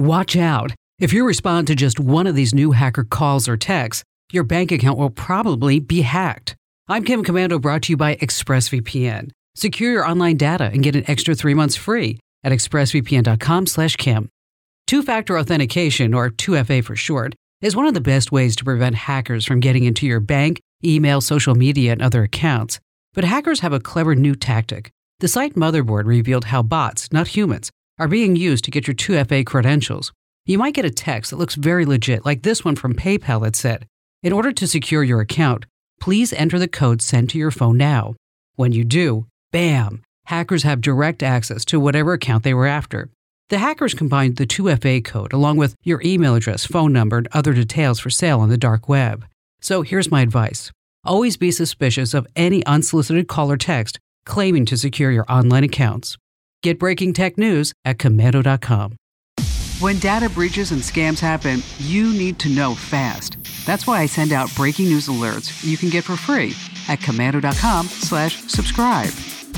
Watch out. If you respond to just one of these new hacker calls or texts, your bank account will probably be hacked. I'm Kim Komando, brought to you by ExpressVPN. Secure your online data and get an extra 3 months free at expressvpn.com/Kim. Two-factor authentication, or 2FA for short, is one of the best ways to prevent hackers from getting into your bank, email, social media, and other accounts. But hackers have a clever new tactic. The site Motherboard revealed how bots, not humans, are being used to get your 2FA credentials. You might get a text that looks very legit, like this one from PayPal that said, "In order to secure your account, please enter the code sent to your phone now." When you do, bam! Hackers have direct access to whatever account they were after. The hackers combined the 2FA code along with your email address, phone number, and other details for sale on the dark web. So here's my advice. Always be suspicious of any unsolicited call or text claiming to secure your online accounts. Get breaking tech news at Komando.com. When data breaches and scams happen, you need to know fast. That's why I send out breaking news alerts you can get for free at Komando.com/subscribe.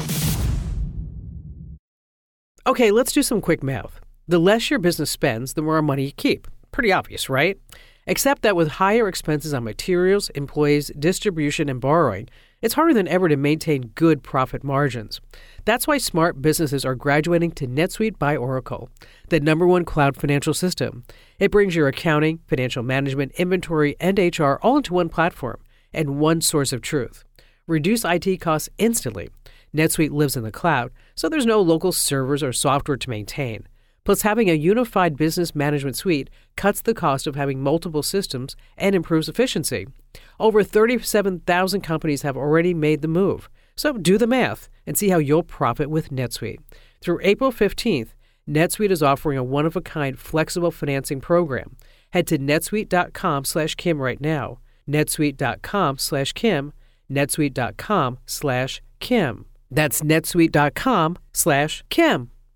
Okay, let's do some quick math. The less your business spends, the more money you keep. Pretty obvious, right? Except that with higher expenses on materials, employees, distribution, and borrowing, it's harder than ever to maintain good profit margins. That's why smart businesses are graduating to NetSuite by Oracle, the #1 cloud financial system. It brings your accounting, financial management, inventory, and HR all into one platform and one source of truth. Reduce IT costs instantly. NetSuite lives in the cloud, so there's no local servers or software to maintain. Plus, having a unified business management suite cuts the cost of having multiple systems and improves efficiency. Over 37,000 companies have already made the move. So do the math and see how you'll profit with NetSuite. Through April 15th, NetSuite is offering a one-of-a-kind flexible financing program. Head to netsuite.com/Kim right now. netsuite.com/Kim. netsuite.com/Kim. That's netsuite.com/Kim.